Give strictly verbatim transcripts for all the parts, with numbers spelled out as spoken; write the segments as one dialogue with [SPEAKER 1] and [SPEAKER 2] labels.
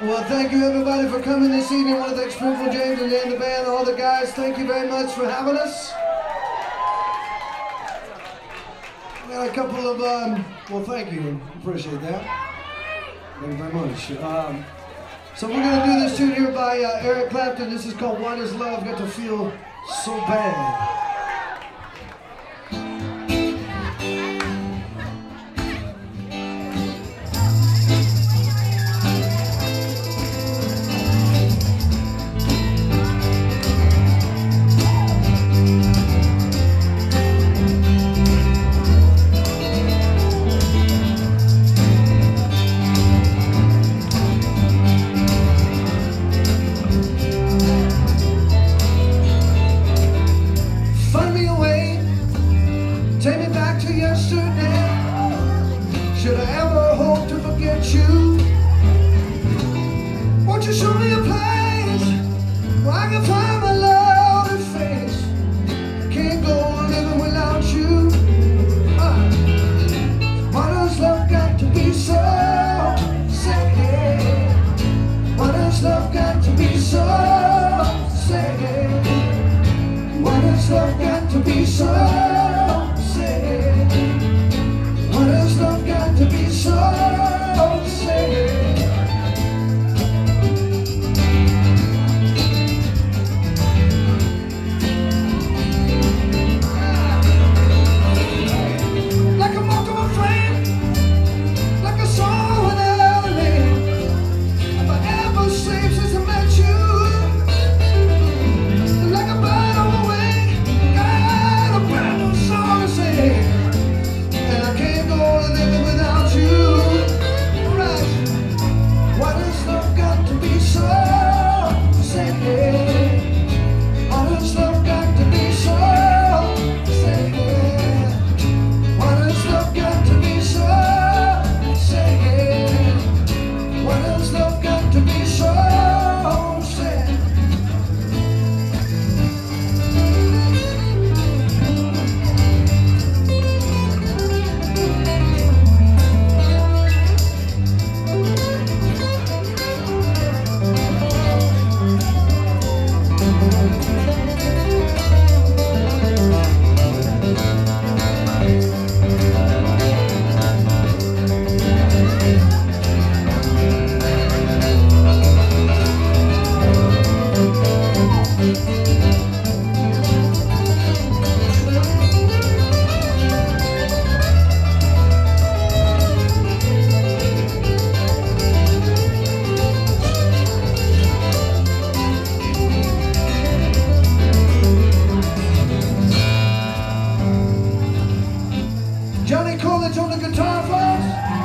[SPEAKER 1] Well, thank you everybody for coming this evening. I want to thank Springfield James and the band, all the guys. Thank you very much for having us. We got a couple of, um, well, thank you. Appreciate that. Thank you very much. Um, so we're going to do this tune here by uh, Eric Clapton. This is called Why Does Love Got to Feel So Bad? Should I ever hope to forget you? Won't you show me a place where I can find my love and face? I can't go on living without you. uh, Why does love got to be so sad? Why does love got to be so sad? Why does love got to be so sad? Why does love got to be so sad? Like a moth to a flame, like a song without a name. If I ever sleep since I met you, like a bird on the wing, got a brand new song to sing. And I can't go on living without you. Right? Why does love got to be so sad? Why does love got to be so sad? Why does love got to be so sad? Why does love got to be so sad? Johnny Coolidge on the guitar, folks.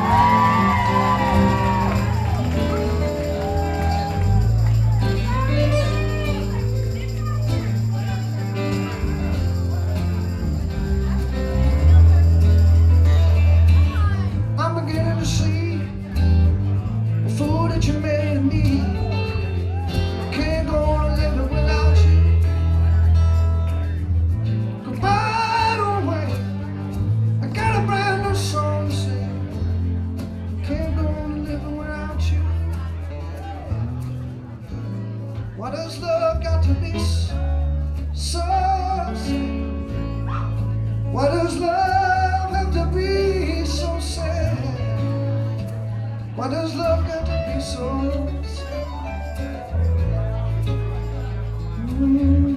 [SPEAKER 1] I'm beginning to see the fool that you made of me. Can't go on living without you. Goodbye, don't wait. I got a brand new song to sing. Can't go on living without you. Why does love got to be so sad? Why does love have to be so sad? Why does love got to be so sad? Mm.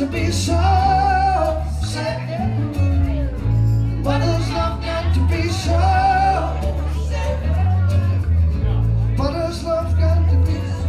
[SPEAKER 1] be so sad? Why does love got to be so sad? Why does love got to be so?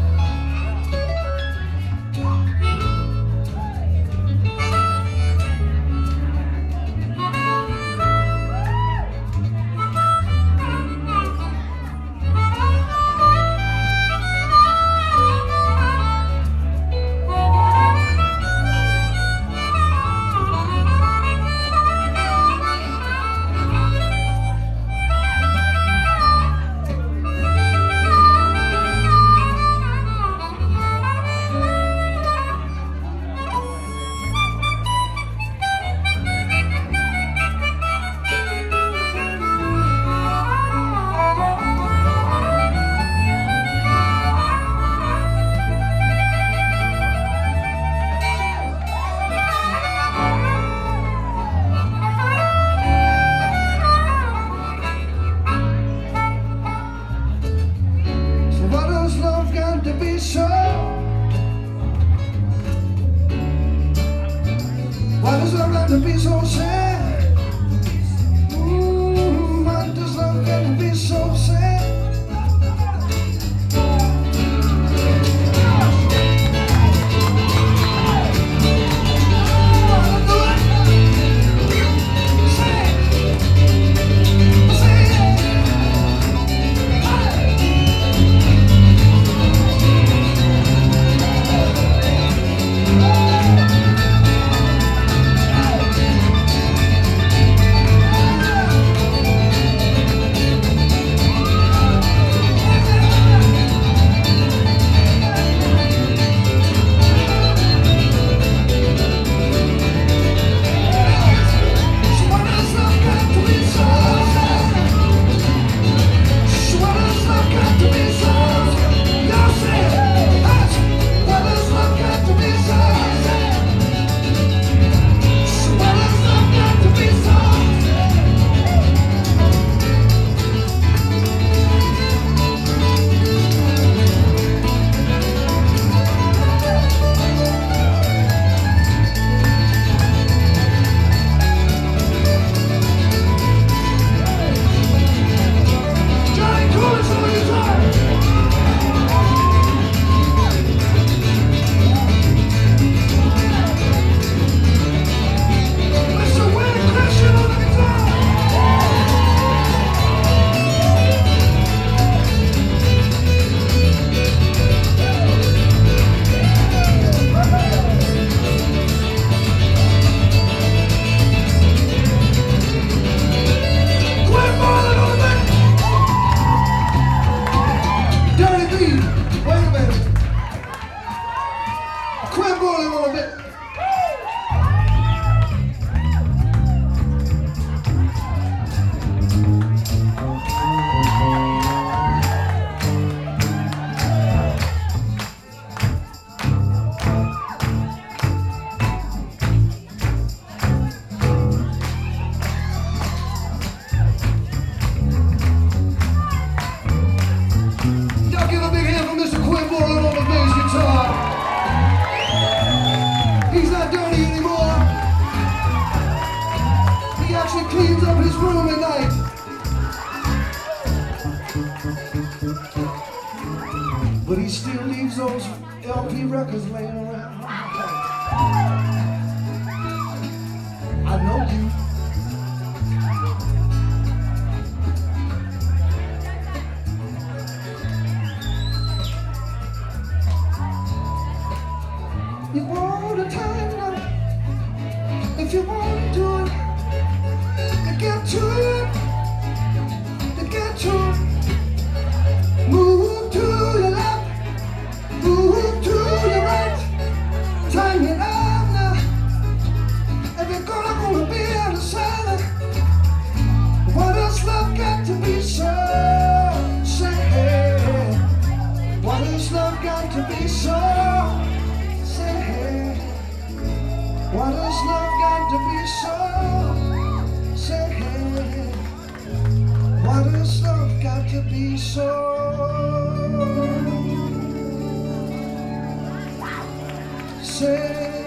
[SPEAKER 1] To be so, why does love have to be so sad? Ooh, why does love have to be so sad? Quit bullying a little bit. Y'all give a big hand for Mister Quinn Borland on the bass guitar. He's not dirty anymore. He actually cleans up his room at night. But he still leaves those L P records laying around. I know you. You want to time now, if you want to do it, to get to it, to get to it. Move to your left, move to your right, time it out now. If you're gonna, gonna be on the side, why does love got to be so sad? Why does love got to be so sad? Why does love got to be so sad? Why does love got to be so sad?